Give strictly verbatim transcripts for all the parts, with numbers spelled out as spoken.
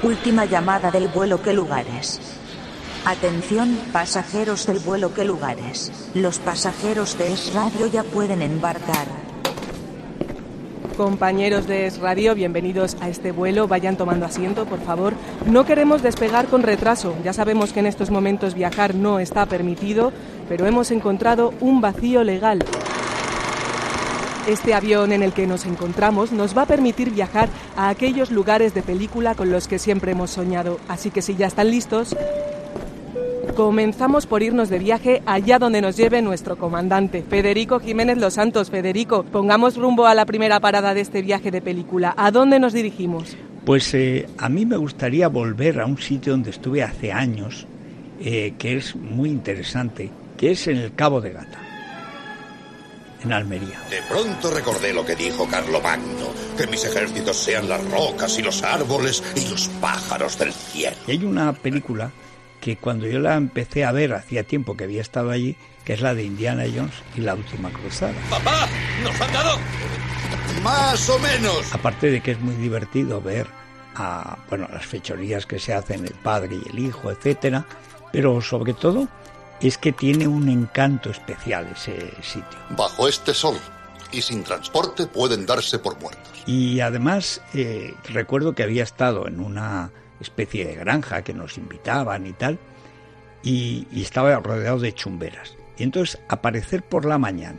Última llamada del vuelo, ¿qué lugares? Atención, pasajeros del vuelo, ¿qué lugares? Los pasajeros de Es Radio ya pueden embarcar. Compañeros de Es Radio, bienvenidos a este vuelo. Vayan tomando asiento, por favor. No queremos despegar con retraso. Ya sabemos que en estos momentos viajar no está permitido, pero hemos encontrado un vacío legal. Este avión en el que nos encontramos nos va a permitir viajar a aquellos lugares de película con los que siempre hemos soñado. Así que si ya están listos, comenzamos por irnos de viaje allá donde nos lleve nuestro comandante, Federico Jiménez Los Santos. Federico, pongamos rumbo a la primera parada de este viaje de película. ¿A dónde nos dirigimos? Pues eh, a mí me gustaría volver a un sitio donde estuve hace años, eh, que es muy interesante, que es en el Cabo de Gata, en Almería. De pronto recordé lo que dijo Carlomagno, que mis ejércitos sean las rocas y los árboles y los pájaros del cielo. Y hay una película que cuando yo la empecé a ver, hacía tiempo que había estado allí, que es la de Indiana Jones y la última cruzada. ¡Papá! ¡Nos han dado! ¡Más o menos! Aparte de que es muy divertido ver a, bueno, las fechorías que se hacen el padre y el hijo, etcétera, pero sobre todo es que tiene un encanto especial ese sitio. Bajo este sol y sin transporte pueden darse por muertos. Y además eh, recuerdo que había estado en una especie de granja que nos invitaban y tal, y, y estaba rodeado de chumberas. Y entonces aparecer por la mañana,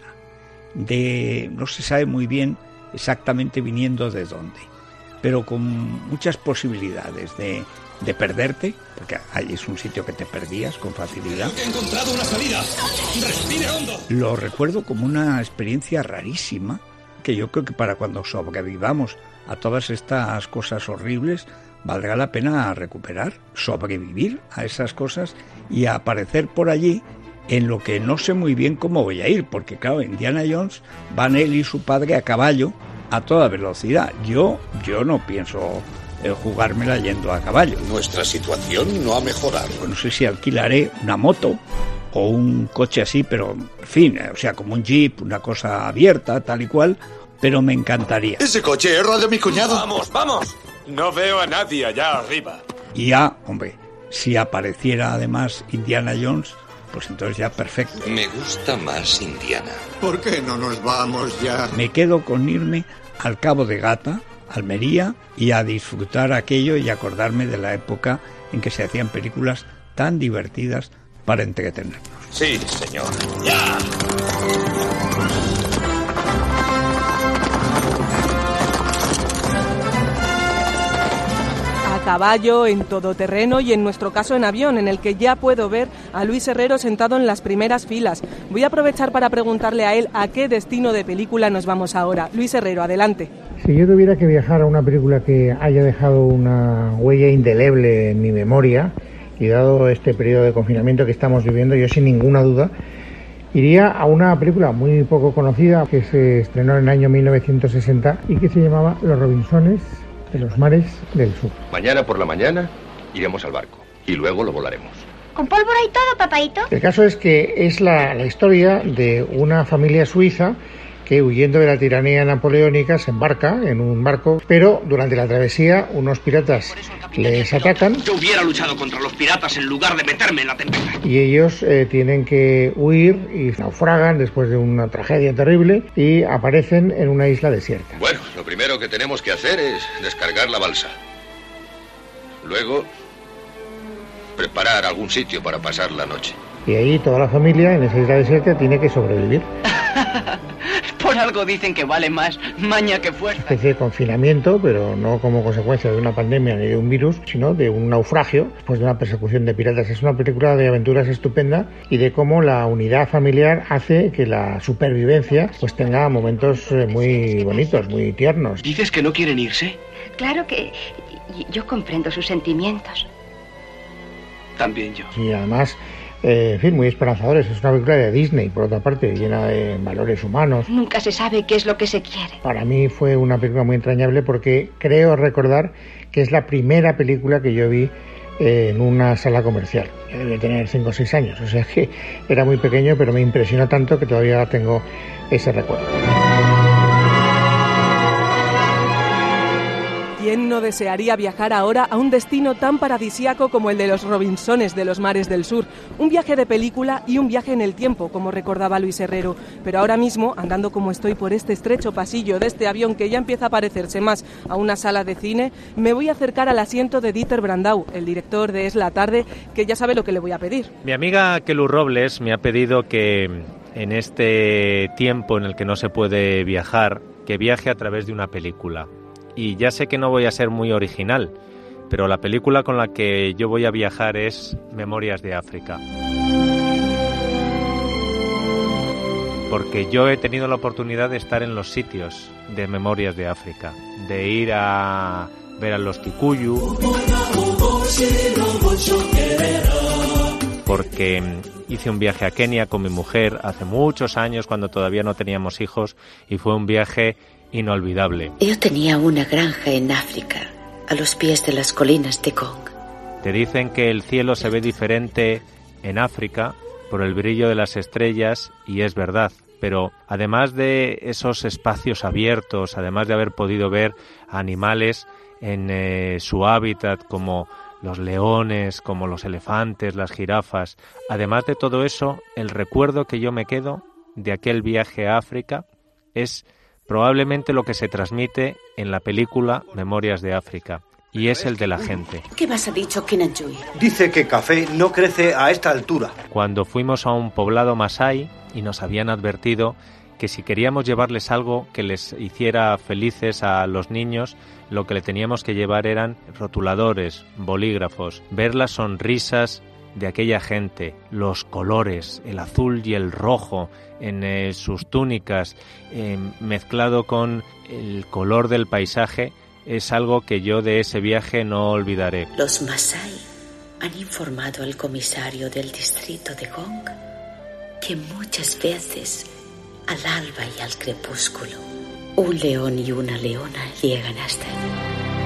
de no se sabe muy bien exactamente viniendo de dónde, pero con muchas posibilidades de, de perderte, porque ahí es un sitio que te perdías con facilidad. He encontrado una salida. Respire hondo. Lo recuerdo como una experiencia rarísima, que yo creo que para cuando sobrevivamos a todas estas cosas horribles, valdrá la pena recuperar, sobrevivir a esas cosas y aparecer por allí en lo que no sé muy bien cómo voy a ir, porque claro, Indiana Jones van él y su padre a caballo a toda velocidad. Yo, yo no pienso eh, jugármela yendo a caballo. Nuestra situación no ha mejorado. Pues no sé si alquilaré una moto o un coche así, pero en fin, o sea, como un jeep, una cosa abierta, tal y cual, pero me encantaría. ¿Ese coche era de mi cuñado? ¡Vamos, vamos! No veo a nadie allá arriba. Y ya, hombre, si apareciera además Indiana Jones, pues entonces ya perfecto. Me gusta más Indiana. ¿Por qué no nos vamos ya? Me quedo con irme al Cabo de Gata, Almería, y a disfrutar aquello y acordarme de la época en que se hacían películas tan divertidas para entretenernos. Sí, señor. ¡Ya! Caballo, en todoterreno y en nuestro caso en avión, en el que ya puedo ver a Luis Herrero sentado en las primeras filas. Voy a aprovechar para preguntarle a él a qué destino de película nos vamos ahora. Luis Herrero, adelante. Si yo tuviera que viajar a una película que haya dejado una huella indeleble en mi memoria, y dado este periodo de confinamiento que estamos viviendo, yo sin ninguna duda iría a una película muy poco conocida que se estrenó en el año mil novecientos sesenta y que se llamaba Los Robinsones de los mares del sur. Mañana por la mañana iremos al barco y luego lo volaremos. ¿Con pólvora y todo, papaito? El caso es que es la, la historia de una familia suiza que, huyendo de la tiranía napoleónica, se embarca en un barco, pero durante la travesía unos piratas les atacan. Yo hubiera luchado contra los piratas en lugar de meterme en la tempestad. Y ellos eh, tienen que huir y naufragan después de una tragedia terrible y aparecen en una isla desierta. Bueno, lo primero que tenemos que hacer es descargar la balsa. Luego, preparar algún sitio para pasar la noche. Y ahí toda la familia en esa isla desierta tiene que sobrevivir. Por algo dicen que vale más maña que fuerza. Una especie de confinamiento, pero no como consecuencia de una pandemia ni de un virus, sino de un naufragio después de una persecución de piratas. Es una película de aventuras estupenda y de cómo la unidad familiar hace que la supervivencia pues tenga momentos muy bonitos, muy tiernos. ¿Dices que no quieren irse? Claro que yo comprendo sus sentimientos. También yo. Y además, Eh, en fin, muy esperanzadores. Es una película de Disney, por otra parte, llena de valores humanos. Nunca se sabe qué es lo que se quiere. Para mí fue una película muy entrañable porque creo recordar que es la primera película que yo vi eh, en una sala comercial. Yo debía tener cinco o seis años, o sea que era muy pequeño, pero me impresionó tanto que todavía tengo ese recuerdo. ¿Quién no desearía viajar ahora a un destino tan paradisíaco como el de los Robinsones de los mares del sur? Un viaje de película y un viaje en el tiempo, como recordaba Luis Herrero. Pero ahora mismo, andando como estoy por este estrecho pasillo de este avión que ya empieza a parecerse más a una sala de cine, me voy a acercar al asiento de Dieter Brandau, el director de Es la tarde, que ya sabe lo que le voy a pedir. Mi amiga Kelu Robles me ha pedido que en este tiempo en el que no se puede viajar, que viaje a través de una película. Y ya sé que no voy a ser muy original, pero la película con la que yo voy a viajar es Memorias de África. Porque yo he tenido la oportunidad de estar en los sitios de Memorias de África, de ir a ver a los Kikuyu, porque hice un viaje a Kenia con mi mujer hace muchos años, cuando todavía no teníamos hijos, y fue un viaje inolvidable. Yo tenía una granja en África, a los pies de las colinas de Gong. Te dicen que el cielo se ve diferente en África por el brillo de las estrellas, y es verdad, pero además de esos espacios abiertos, además de haber podido ver animales en eh, su hábitat como los leones, como los elefantes, las jirafas, además de todo eso, el recuerdo que yo me quedo de aquel viaje a África es probablemente lo que se transmite en la película Memorias de África, y es el de la gente. ¿Qué más ha dicho Kinanjui? Dice que café no crece a esta altura. Cuando fuimos a un poblado masái y nos habían advertido que si queríamos llevarles algo que les hiciera felices a los niños, lo que le teníamos que llevar eran rotuladores, bolígrafos, ver las sonrisas de aquella gente, los colores, el azul y el rojo en eh, sus túnicas, eh, mezclado con el color del paisaje, es algo que yo de ese viaje no olvidaré. Los Masái han informado al comisario del distrito de Gong que muchas veces, al alba y al crepúsculo, un león y una leona llegan hasta allí.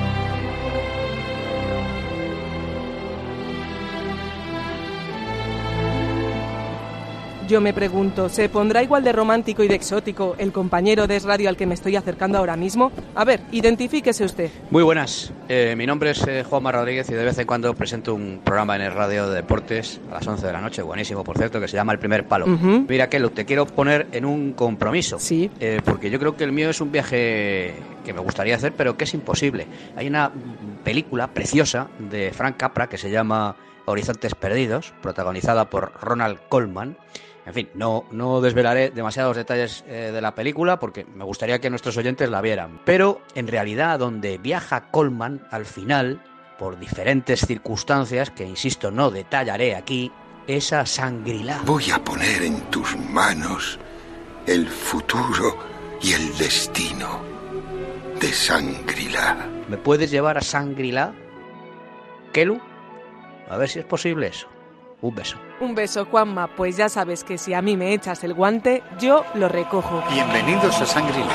Yo me pregunto, ¿se pondrá igual de romántico y de exótico el compañero de Es Radio al que me estoy acercando ahora mismo? A ver, identifíquese usted. Muy buenas, eh, mi nombre es eh, Juanma Rodríguez y de vez en cuando presento un programa en Es Radio de deportes a las once de la noche, buenísimo por cierto, que se llama El Primer Palo. Uh-huh. Mira, Kelu, te quiero poner en un compromiso. Sí. Eh, porque yo creo que el mío es un viaje que me gustaría hacer, pero que es imposible. Hay una película preciosa de Frank Capra que se llama Horizontes Perdidos, protagonizada por Ronald Colman. En fin, no, no desvelaré demasiados detalles eh, de la película porque me gustaría que nuestros oyentes la vieran. Pero, en realidad, donde viaja Colman al final, por diferentes circunstancias, que insisto, no detallaré aquí, es a Shangri-La. Voy a poner en tus manos el futuro y el destino de Shangri-La. ¿Me puedes llevar a Shangri-La, Kelu? A ver si es posible eso. Un beso. Un beso, Juanma. Pues ya sabes que si a mí me echas el guante, yo lo recojo. Bienvenidos a Shangri-La.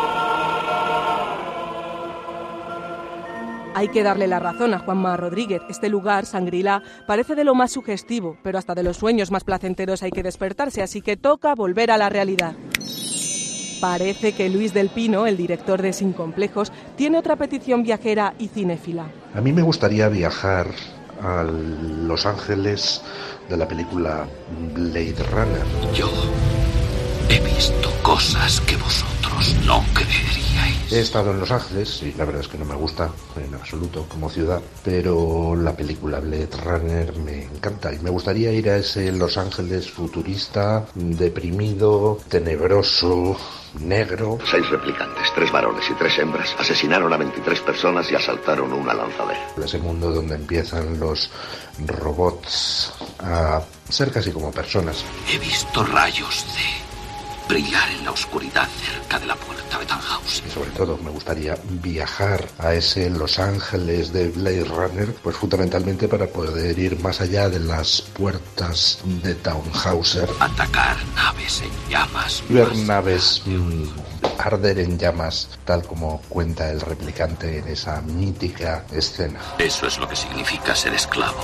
Hay que darle la razón a Juanma Rodríguez. Este lugar, Shangri-La, parece de lo más sugestivo, pero hasta de los sueños más placenteros hay que despertarse, así que toca volver a la realidad. Parece que Luis del Pino, el director de Sin Complejos, tiene otra petición viajera y cinéfila. A mí me gustaría viajar a Los Ángeles de la película Blade Runner. Yo he visto cosas que vosotros no creeríais. He estado en Los Ángeles y la verdad es que no me gusta en absoluto como ciudad, pero la película Blade Runner me encanta y me gustaría ir a ese Los Ángeles futurista, deprimido, tenebroso, negro. Seis replicantes, tres varones y tres hembras, asesinaron a veintitrés personas y asaltaron una lanzadera. Ese mundo donde empiezan los robots a ser casi como personas. He visto rayos de brillar en la oscuridad cerca de la puerta de Tannhaus. Y sobre todo me gustaría viajar a ese Los Ángeles de Blade Runner, pues fundamentalmente para poder ir más allá de las puertas de Tannhauser. Atacar naves en llamas. Ver naves mmm, arder en llamas, tal como cuenta el replicante en esa mítica escena. Eso es lo que significa ser esclavo.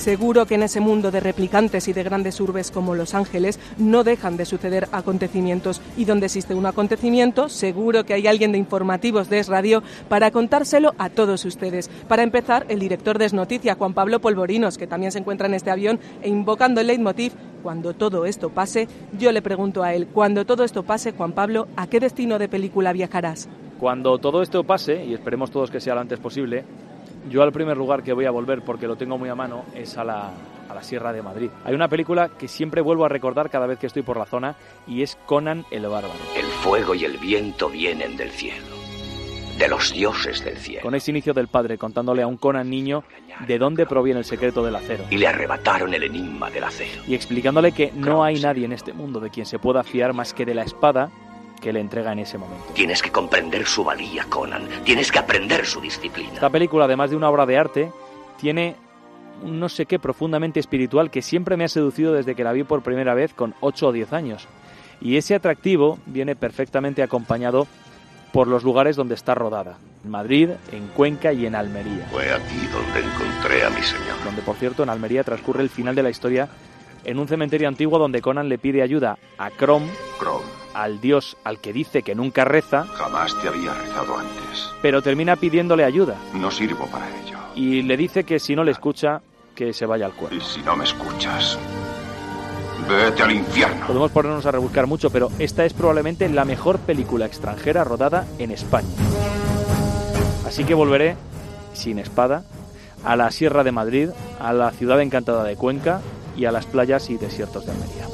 Seguro que en ese mundo de replicantes y de grandes urbes como Los Ángeles no dejan de suceder acontecimientos, y donde existe un acontecimiento, seguro que hay alguien de informativos de Es Radio para contárselo a todos ustedes. Para empezar, el director de Es Noticia, Juan Pablo Polvorinos, que también se encuentra en este avión, e invocando el leitmotiv, cuando todo esto pase, yo le pregunto a él, cuando todo esto pase, Juan Pablo, ¿a qué destino de película viajarás? Cuando todo esto pase, y esperemos todos que sea lo antes posible, yo al primer lugar que voy a volver, porque lo tengo muy a mano, es a la, a la Sierra de Madrid. Hay una película que siempre vuelvo a recordar cada vez que estoy por la zona, y es Conan el Bárbaro. El fuego y el viento vienen del cielo, de los dioses del cielo. Con ese inicio del padre contándole a un Conan niño de dónde proviene el secreto del acero. Y le arrebataron el enigma del acero. Y explicándole que no hay nadie en este mundo de quien se pueda fiar más que de la espada que le entrega en ese momento. Tienes que comprender su valía, Conan. Tienes que aprender su disciplina. Esta película, además de una obra de arte, tiene un no sé qué profundamente espiritual que siempre me ha seducido desde que la vi por primera vez con ocho o diez años. Y ese atractivo viene perfectamente acompañado por los lugares donde está rodada. En Madrid, en Cuenca y en Almería. Fue aquí donde encontré a mi señor. Donde, por cierto, en Almería transcurre el final de la historia en un cementerio antiguo donde Conan le pide ayuda a Crom, Crom, al dios al que dice que nunca reza. Jamás te había rezado antes. Pero termina pidiéndole ayuda. No sirvo para ello. Y le dice que si no le escucha, que se vaya al cuerno. Y si no me escuchas, vete al infierno. Podemos ponernos a rebuscar mucho, pero esta es probablemente la mejor película extranjera rodada en España. Así que volveré, sin espada, a la Sierra de Madrid, a la ciudad encantada de Cuenca y a las playas y desiertos de Almería.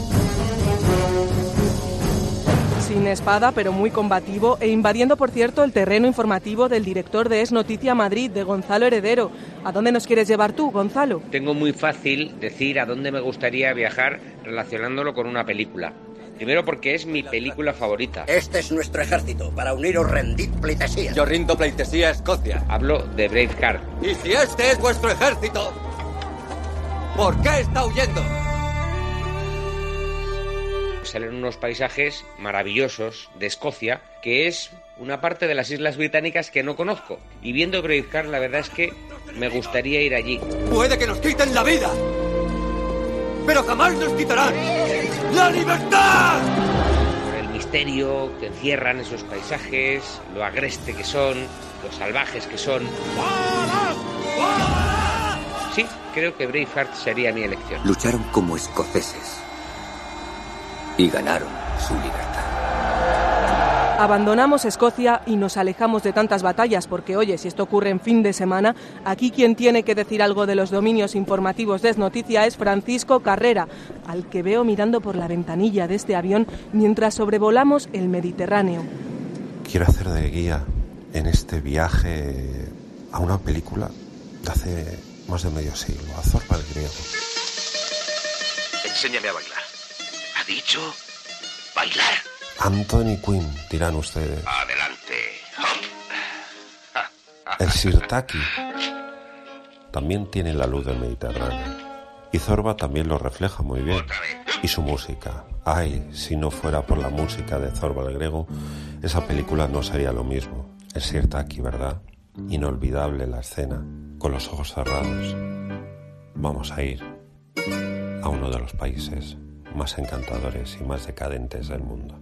Sin espada, pero muy combativo, e invadiendo, por cierto, el terreno informativo del director de Es Noticia Madrid, de Gonzalo Heredero. ¿A dónde nos quieres llevar tú, Gonzalo? Tengo muy fácil decir a dónde me gustaría viajar relacionándolo con una película. Primero porque es mi película favorita. Este es nuestro ejército. Para uniros, rendid pleitesía. Yo rindo pleitesía a Escocia. Hablo de Braveheart. Y si este es vuestro ejército, ¿por qué está huyendo? Salen unos paisajes maravillosos de Escocia, que es una parte de las Islas Británicas que no conozco. Y viendo Braveheart, la verdad es que me gustaría ir allí. Puede que nos quiten la vida, pero jamás nos quitarán ¡la libertad! Por el misterio que encierran esos paisajes, lo agreste que son, lo salvajes que son. Sí, creo que Braveheart sería mi elección. Lucharon como escoceses y ganaron su libertad. Abandonamos Escocia y nos alejamos de tantas batallas porque, oye, si esto ocurre en fin de semana, aquí quien tiene que decir algo de los dominios informativos de Es Noticia es Francisco Carrera, al que veo mirando por la ventanilla de este avión mientras sobrevolamos el Mediterráneo. Quiero hacer de guía en este viaje a una película de hace más de medio siglo, a Zorba el Griego. Enséñame a bailar. ¿Ha dicho bailar? Anthony Quinn, dirán ustedes. Adelante. El Sirtaki también tiene la luz del Mediterráneo. Y Zorba también lo refleja muy bien. Y su música. Ay, si no fuera por la música de Zorba el Griego, esa película no sería lo mismo. El Sirtaki, ¿verdad? Inolvidable la escena, con los ojos cerrados. Vamos a ir a uno de los países más encantadores y más decadentes del mundo.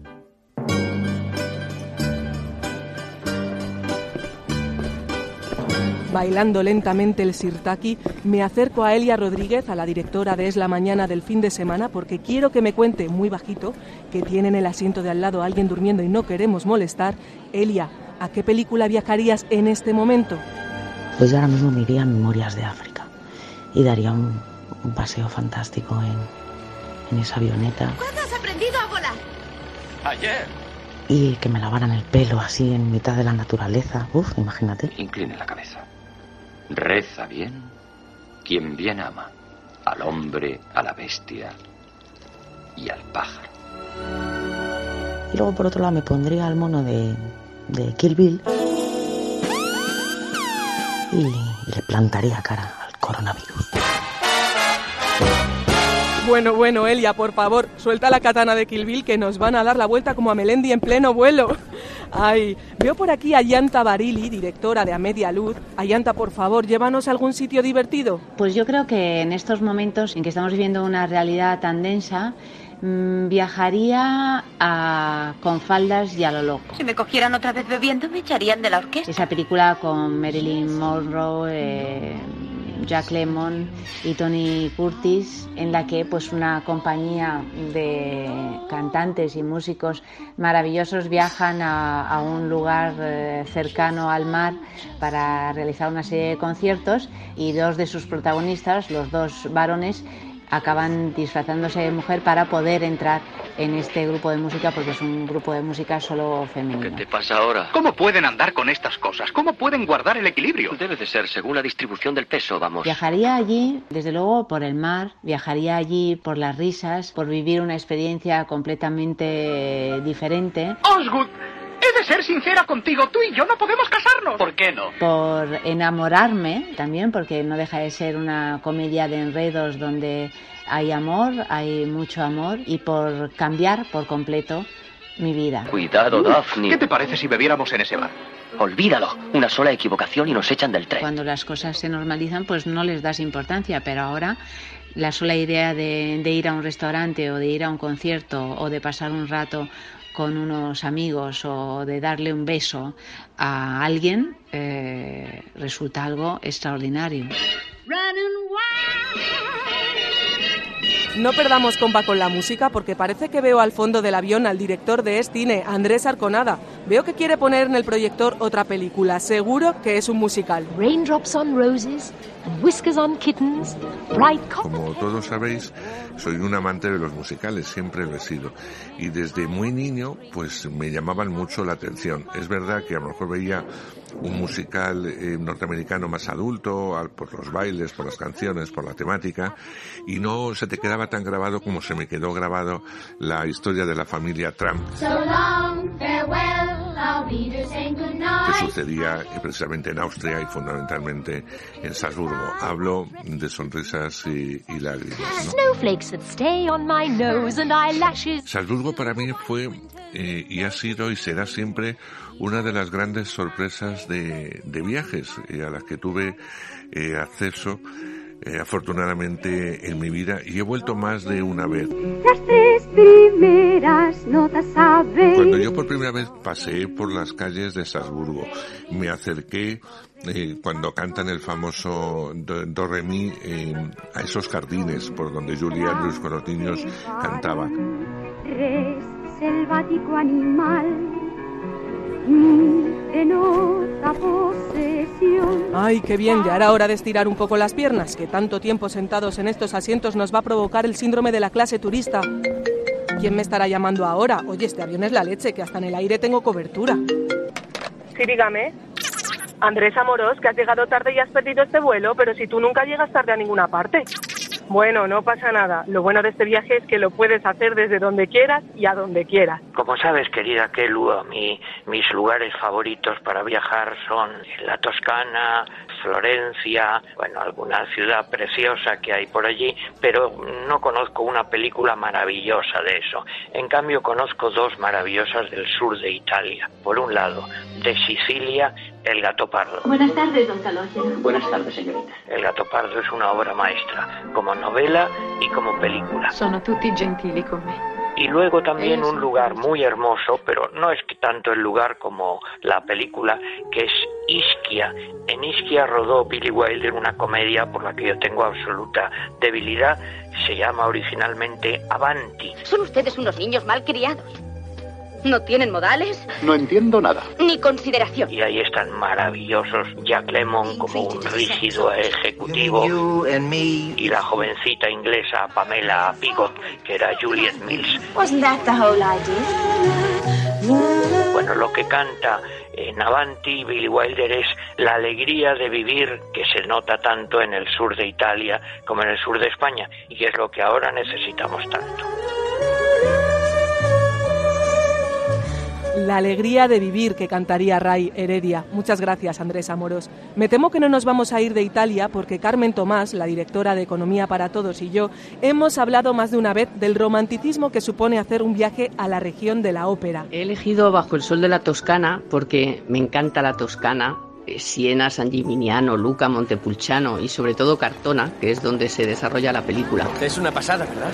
Bailando lentamente el Sirtaki, me acerco a Elia Rodríguez, a la directora de Es la Mañana del fin de semana, porque quiero que me cuente muy bajito, que tiene en el asiento de al lado a alguien durmiendo y no queremos molestar. Elia, ¿a qué película viajarías en este momento? Pues yo ahora mismo me iría a Memorias de África y daría un, un paseo fantástico en, en esa avioneta. ¿Cuándo has aprendido a volar? Ayer. Y que me lavaran el pelo así en mitad de la naturaleza. Uf, imagínate. Incline la cabeza. Reza bien quien bien ama, al hombre, a la bestia y al pájaro. Y luego por otro lado me pondría al mono de, de Kill Bill y, y le plantaría cara al coronavirus. Bueno, bueno, Elia, por favor, suelta la katana de Kill Bill que nos van a dar la vuelta como a Melendi en pleno vuelo. Ay, veo por aquí a Ayanta Barili, directora de A Media Luz. Ayanta, por favor, llévanos a algún sitio divertido. Pues yo creo que en estos momentos en que estamos viviendo una realidad tan densa, mmm, viajaría a Con faldas y a lo loco. Si me cogieran otra vez bebiendo, me echarían de la orquesta. Esa película con Marilyn Monroe, eh, Jack Lemmon y Tony Curtis, en la que pues una compañía de cantantes y músicos maravillosos viajan a, a un lugar eh, cercano al mar para realizar una serie de conciertos, y dos de sus protagonistas, los dos varones, acaban disfrazándose de mujer para poder entrar en este grupo de música, porque es un grupo de música solo femenino. ¿Qué te pasa ahora? ¿Cómo pueden andar con estas cosas? ¿Cómo pueden guardar el equilibrio? Debe de ser según la distribución del peso, vamos. Viajaría allí, desde luego, por el mar, viajaría allí por las risas, por vivir una experiencia completamente diferente. Osgood, he de ser sincera contigo, tú y yo no podemos casarnos. ¿Por qué no? Por enamorarme también, porque no deja de ser una comedia de enredos donde hay amor, hay mucho amor, y por cambiar por completo mi vida. Cuidado, Daphne. ¿Qué te parece si bebiéramos en ese bar? Olvídalo. Una sola equivocación y nos echan del tren. Cuando las cosas se normalizan, pues no les das importancia, pero ahora la sola idea de, de ir a un restaurante o de ir a un concierto o de pasar un rato con unos amigos o de darle un beso a alguien eh, resulta algo extraordinario. No perdamos compa con la música, porque parece que veo al fondo del avión al director de Cine, Andrés Arconada. Veo que quiere poner en el proyector otra película. Seguro que es un musical. Raindrops on roses and whiskers on kittens, bright copper. Como todos sabéis, soy un amante de los musicales, siempre lo he sido. Y desde muy niño, pues me llamaban mucho la atención. Es verdad que a lo mejor veía un musical eh, norteamericano más adulto, al, por los bailes, por las canciones, por la temática, y no se te quedaba tan grabado como se me quedó grabado la historia de la familia Trump, So long, farewell, I'll be there saying good night. que sucedía eh, precisamente en Austria y fundamentalmente en Salzburgo. Hablo de sonrisas y, y lágrimas, ¿no? Snowflakes that stay on my nose and eyelashes. Salzburgo para mí fue eh, y ha sido y será siempre una de las grandes sorpresas de, de viajes eh, a las que tuve eh, acceso eh, afortunadamente en mi vida, y he vuelto más de una vez. Las tres primeras notas saben. Cuando yo por primera vez pasé por las calles de Salzburgo, me acerqué eh, cuando cantan el famoso Do, do Re Mi eh, a esos jardines por donde Julia Andrews con los niños cantaba. Res selvático animal, mi denota posesión. Ay, qué bien, ya era hora de estirar un poco las piernas, que tanto tiempo sentados en estos asientos nos va a provocar el síndrome de la clase turista. ¿Quién me estará llamando ahora? Oye, este avión es la leche, que hasta en el aire tengo cobertura. Sí, dígame. Andrés Amorós, que has llegado tarde y has perdido este vuelo, pero si tú nunca llegas tarde a ninguna parte. Bueno, no pasa nada. Lo bueno de este viaje es que lo puedes hacer desde donde quieras y a donde quieras. Como sabes, querida Kelu, a mí, mis lugares favoritos para viajar son la Toscana, Florencia, bueno, alguna ciudad preciosa que hay por allí, pero no conozco una película maravillosa de eso. En cambio, conozco dos maravillosas del sur de Italia. Por un lado, de Sicilia, El Gattopardo. Buenas tardes, don Calogero. Buenas tardes, señorita. El Gattopardo es una obra maestra, como novela y como película. Sono tutti gentili con me. Y luego también un lugar muy hermoso, pero no es que tanto el lugar como la película, que es Ischia. En Ischia rodó Billy Wilder una comedia por la que yo tengo absoluta debilidad. Se llama originalmente Avanti. Son ustedes unos niños mal criados. ¿No tienen modales? No entiendo nada. Ni consideración. Y ahí están maravillosos Jack Lemmon como un rígido ejecutivo y la jovencita inglesa Pamela Pigot, que era Juliet Mills. Wasn't that the whole idea? Bueno, lo que canta en Avanti Billy Wilder es la alegría de vivir, que se nota tanto en el sur de Italia como en el sur de España, y que es lo que ahora necesitamos tanto. La alegría de vivir, que cantaría Ray Heredia. Muchas gracias, Andrés Amorós. Me temo que no nos vamos a ir de Italia porque Carmen Tomás, la directora de Economía para Todos, y yo hemos hablado más de una vez del romanticismo que supone hacer un viaje a la región de la ópera. He elegido Bajo el sol de la Toscana porque me encanta la Toscana. Siena, San Gimignano, Luca, Montepulciano y sobre todo Cartona, que es donde se desarrolla la película. Es una pasada, ¿verdad?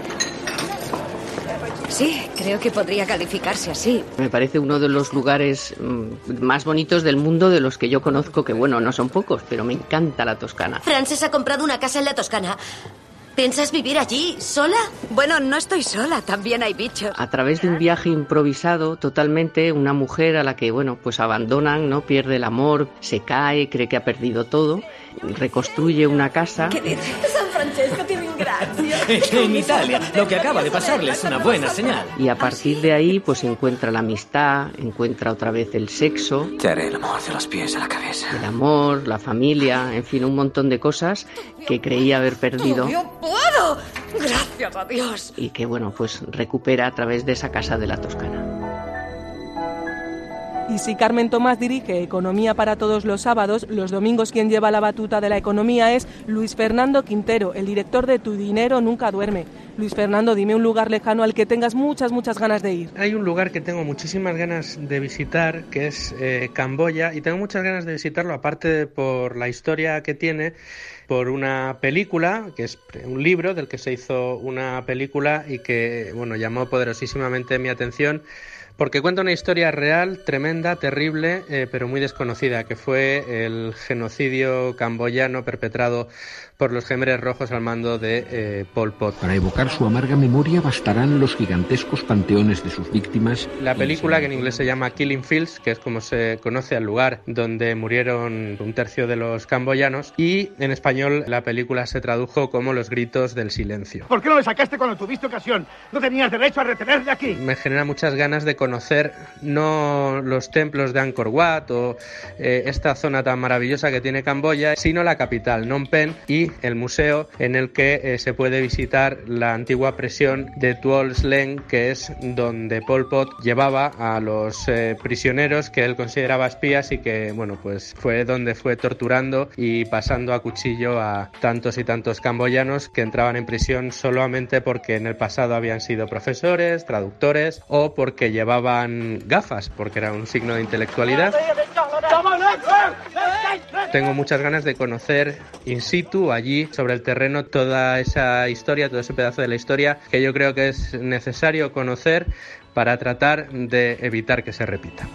Sí, creo que podría calificarse así. Me parece uno de los lugares mmm, más bonitos del mundo, de los que yo conozco, que bueno, no son pocos, pero me encanta la Toscana. Frances ha comprado una casa en la Toscana. ¿Piensas vivir allí, sola? Bueno, no estoy sola, también hay bichos. A través de un viaje improvisado, totalmente, una mujer a la que, bueno, pues abandonan, ¿no? Pierde el amor, se cae, cree que ha perdido todo, reconstruye una casa. ¿Qué dices? San Francesco tiene gracia. En Italia, lo que acaba de pasarle es una buena señal. Y a partir de ahí, pues encuentra la amistad, encuentra otra vez el sexo. Te haré el amor de los pies a la cabeza. El amor, la familia, en fin, un montón de cosas que creía haber perdido. ¡Yo puedo! Gracias a Dios. Y que, bueno, pues recupera a través de esa casa de la Toscana. Y si Carmen Tomás dirige Economía para Todos los sábados, los domingos quien lleva la batuta de la economía es Luis Fernando Quintero, el director de Tu dinero nunca duerme. Luis Fernando, dime un lugar lejano al que tengas muchas, muchas ganas de ir. Hay un lugar que tengo muchísimas ganas de visitar, que es eh, Camboya, y tengo muchas ganas de visitarlo, aparte de por la historia que tiene, por una película, que es un libro del que se hizo una película y que, bueno, llamó poderosísimamente mi atención, porque cuenta una historia real, tremenda, terrible, eh, pero muy desconocida, que fue el genocidio camboyano perpetrado por los Khmeres Rojos al mando de eh, Pol Pot. Para evocar su amarga memoria bastarán los gigantescos panteones de sus víctimas. La película, que en inglés se llama Killing Fields, que es como se conoce al lugar donde murieron un tercio de los camboyanos, y en español la película se tradujo como Los gritos del silencio. ¿Por qué no le sacaste cuando tuviste ocasión? No tenías derecho a retenerle aquí. Me genera muchas ganas de conocer no los templos de Angkor Wat o eh, esta zona tan maravillosa que tiene Camboya, sino la capital, Phnom Penh, y el museo en el que eh, se puede visitar la antigua prisión de Tuol Sleng, que es donde Pol Pot llevaba a los eh, prisioneros que él consideraba espías y que, bueno, pues fue donde fue torturando y pasando a cuchillo a tantos y tantos camboyanos que entraban en prisión solamente porque en el pasado habían sido profesores, traductores o porque llevaban gafas, porque era un signo de intelectualidad. Tengo muchas ganas de conocer in situ, allí, sobre el terreno, toda esa historia, todo ese pedazo de la historia que yo creo que es necesario conocer para tratar de evitar que se repita.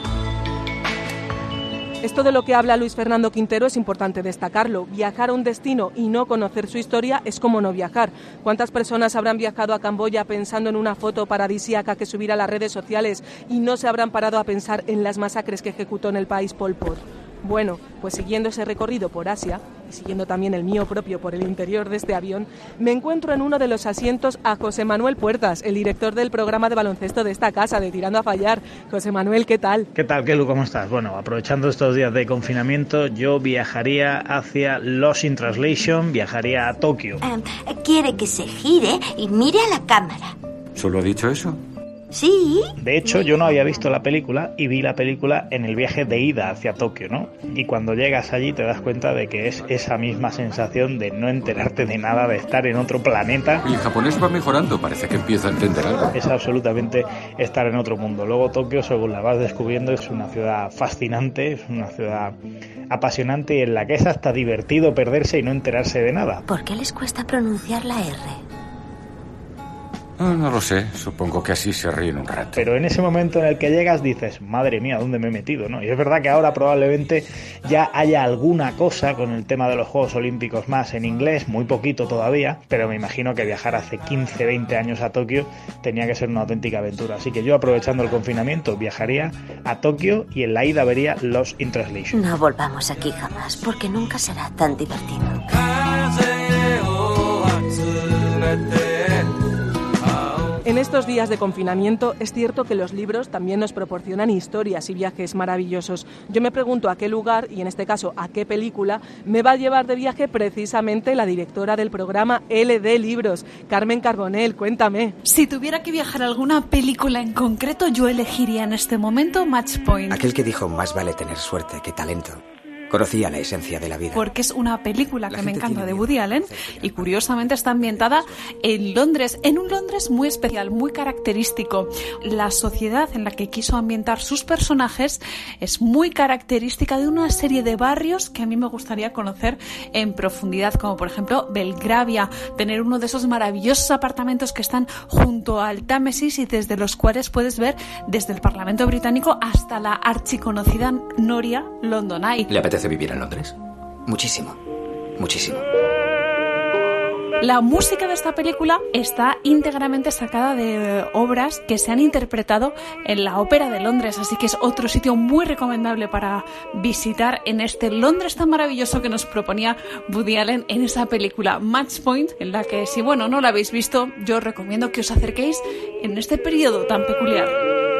Esto de lo que habla Luis Fernando Quintero es importante destacarlo. Viajar a un destino y no conocer su historia es como no viajar. ¿Cuántas personas habrán viajado a Camboya pensando en una foto paradisíaca que subirá a las redes sociales y no se habrán parado a pensar en las masacres que ejecutó en el país Pol Pot? Bueno, pues siguiendo ese recorrido por Asia y siguiendo también el mío propio por el interior de este avión, me encuentro en uno de los asientos a José Manuel Puertas, el director del programa de baloncesto de esta casa, de Tirando a Fallar. José Manuel, ¿qué tal? ¿Qué tal, Kelu? ¿Cómo estás? Bueno, aprovechando estos días de confinamiento, yo viajaría hacia Lost in Translation, viajaría a Tokio. Um, quiere que se gire y mire a la cámara. ¿Solo ha dicho eso? Sí. De hecho, yo no había visto la película y vi la película en el viaje de ida hacia Tokio, ¿no? Y cuando llegas allí te das cuenta de que es esa misma sensación de no enterarte de nada, de estar en otro planeta. Y el japonés va mejorando, parece que empieza a entender algo. Es absolutamente estar en otro mundo. Luego Tokio, según la vas descubriendo, es una ciudad fascinante, es una ciudad apasionante y en la que es hasta divertido perderse y no enterarse de nada. ¿Por qué les cuesta pronunciar la R? Oh, no lo sé, supongo que así se ríen un rato. Pero en ese momento en el que llegas dices, madre mía, ¿dónde me he metido? ¿No? Y es verdad que ahora probablemente ya haya alguna cosa con el tema de los Juegos Olímpicos más en inglés, muy poquito todavía, pero me imagino que viajar hace quince, veinte años a Tokio tenía que ser una auténtica aventura. Así que yo, aprovechando el confinamiento, viajaría a Tokio y en la ida vería Lost in Translation. No volvamos aquí jamás, porque nunca será tan divertido. En estos días de confinamiento es cierto que los libros también nos proporcionan historias y viajes maravillosos. Yo me pregunto a qué lugar, y en este caso a qué película, me va a llevar de viaje precisamente la directora del programa L D Libros, Carmen Carbonell. Cuéntame. Si tuviera que viajar a alguna película en concreto, yo elegiría en este momento Match Point. Aquel que dijo más vale tener suerte que talento. Conocía la esencia de la vida. Porque es una película que me encanta de Woody Allen y curiosamente está ambientada en Londres, en un Londres muy especial, muy característico. La sociedad en la que quiso ambientar sus personajes es muy característica de una serie de barrios que a mí me gustaría conocer en profundidad, como por ejemplo Belgravia, tener uno de esos maravillosos apartamentos que están junto al Támesis y desde los cuales puedes ver desde el Parlamento británico hasta la archiconocida noria London Eye. ¿Le apetece vivir en Londres? Muchísimo, muchísimo. La música de esta película está íntegramente sacada de obras que se han interpretado en la Ópera de Londres, así que es otro sitio muy recomendable para visitar en este Londres tan maravilloso que nos proponía Woody Allen en esa película Match Point, en la que, si bueno, no la habéis visto, yo os recomiendo que os acerquéis en este periodo tan peculiar.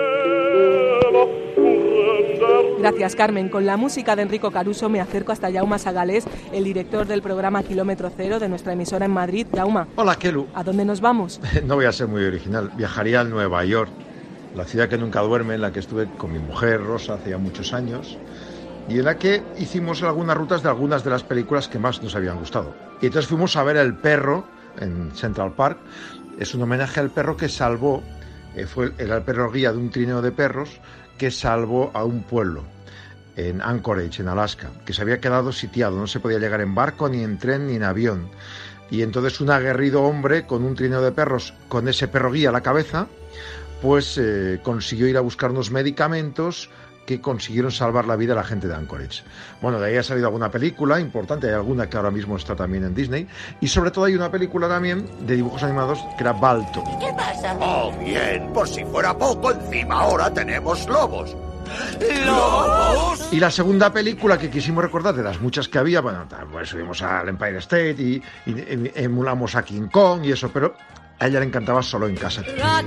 Gracias, Carmen. Con la música de Enrico Caruso me acerco hasta Jaume Sagalés, el director del programa Kilómetro Cero de nuestra emisora en Madrid. Jaume. Hola, Kelu. ¿A dónde nos vamos? No voy a ser muy original. Viajaría a Nueva York, la ciudad que nunca duerme, en la que estuve con mi mujer, Rosa, hace ya muchos años, y en la que hicimos algunas rutas de algunas de las películas que más nos habían gustado. Y entonces fuimos a ver El perro en Central Park. Es un homenaje al perro que salvó, eh, fue, era el perro guía de un trineo de perros que salvó a un pueblo en Anchorage, en Alaska, que se había quedado sitiado, no se podía llegar en barco, ni en tren, ni en avión. Y entonces un aguerrido hombre con un trineo de perros, con ese perro guía a la cabeza, pues eh, consiguió ir a buscar unos medicamentos que consiguieron salvar la vida a la gente de Anchorage. Bueno, de ahí ha salido alguna película importante, hay alguna que ahora mismo está también en Disney, y sobre todo hay una película también de dibujos animados que era Balto. ¿Qué pasa? Oh, bien, por si fuera poco, encima ahora tenemos lobos. ¿Lobos? Y la segunda película que quisimos recordar, de las muchas que había, bueno, pues subimos al Empire State y, y, y emulamos a King Kong y eso, pero a ella le encantaba Solo en Casa.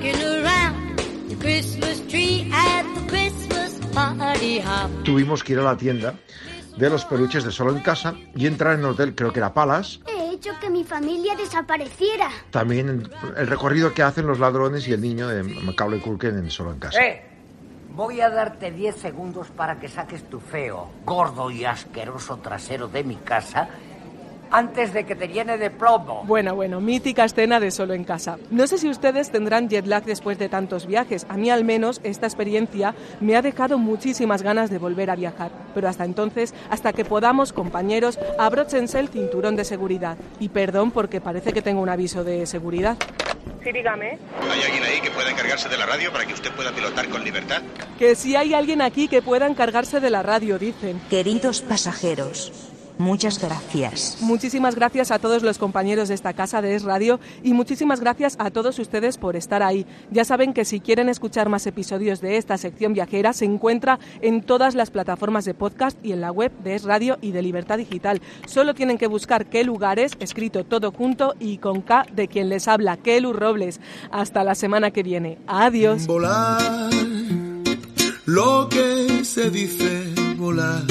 Tuvimos que ir a la tienda de los peluches de Solo en Casa y entrar en el hotel, creo que era Palace. He hecho que mi familia desapareciera. También el recorrido que hacen los ladrones y el niño de Macaulay Culkin en Solo en Casa. ¡Eh! Voy a darte diez segundos para que saques tu feo, gordo y asqueroso trasero de mi casa antes de que te llene de plomo. Bueno, bueno, mítica escena de Solo en Casa. No sé si ustedes tendrán jet lag después de tantos viajes. A mí al menos esta experiencia me ha dejado muchísimas ganas de volver a viajar. Pero hasta entonces, hasta que podamos, compañeros, abróchense el cinturón de seguridad. Y perdón porque parece que tengo un aviso de seguridad. Sí, dígame. ¿Hay alguien ahí que pueda encargarse de la radio para que usted pueda pilotar con libertad? Que si hay alguien aquí que pueda encargarse de la radio, dicen. Queridos pasajeros, muchas gracias. Muchísimas gracias a todos los compañeros de esta casa de Es Radio y muchísimas gracias a todos ustedes por estar ahí. Ya saben que si quieren escuchar más episodios de esta sección viajera, se encuentra en todas las plataformas de podcast y en la web de Es Radio y de Libertad Digital. Solo tienen que buscar Qué Lugares, escrito todo junto y con K de quien les habla, Kelu Robles. Hasta la semana que viene. Adiós. Volar, lo que se dice volar.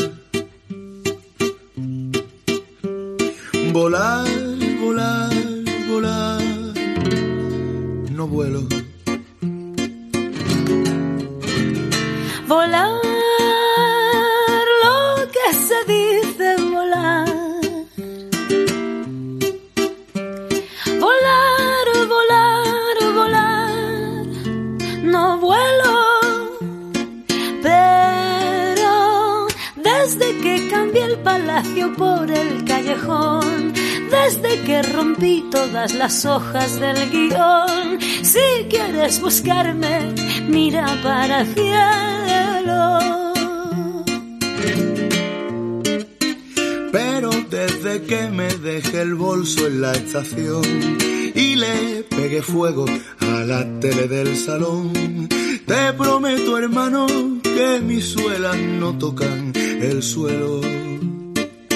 Volar, volar, volar, no vuelo. Volar, lo que se dice volar. Volar, volar, volar, no vuelo. Pero desde que cambié el palacio por el callejón, desde que rompí todas las hojas del guión, si quieres buscarme, mira para el cielo. Pero desde que me dejé el bolso en la estación y le pegué fuego a la tele del salón, te prometo, hermano, que mis suelas no tocan el suelo.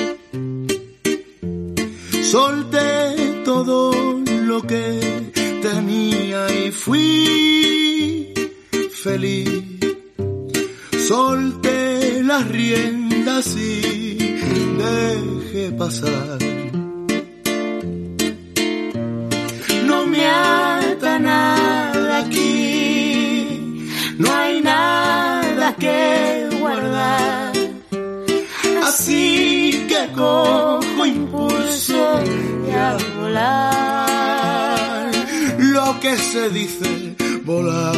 Solté todo lo que tenía y fui feliz. Solté las riendas y dejé pasar. No me ata nada aquí, no hay nada que guardar. Así que cojo impulso y a volar. Lo que se dice volar.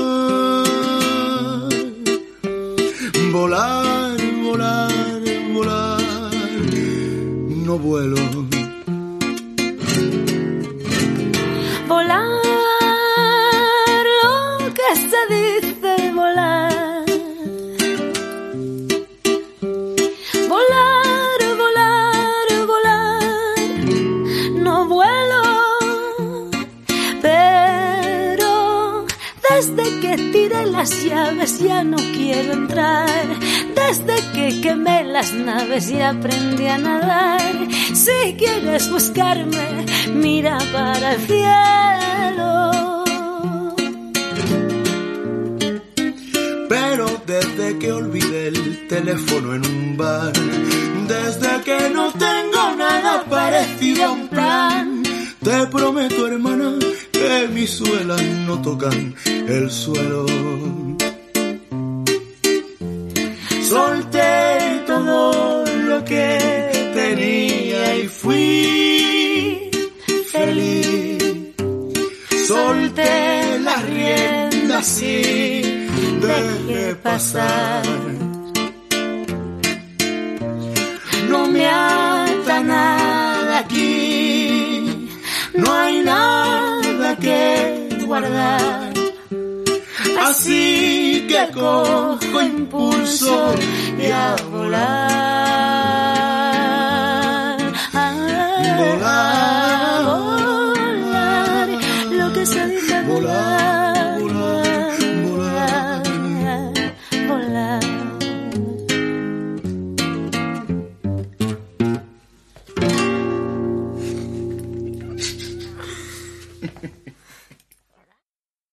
Volar, volar, volar. No vuelo. Volar, lo que se dice volar. Volar, volar, volar. No vuelo, pero desde que tiré las llaves ya no quiero entrar. Desde que quemé las naves y aprendí a nadar. Si quieres buscarme, mira para el cielo. Pero desde que olvidé el teléfono en un bar, desde que no tengo nada parecido a un plan, te prometo, hermana, que mis suelas no tocan el suelo. Solté todo lo que tenía y fui feliz. Solté las riendas y dejé pasar. No me ata nada aquí, no hay nada que guardar. Así que cojo impulso y a volar.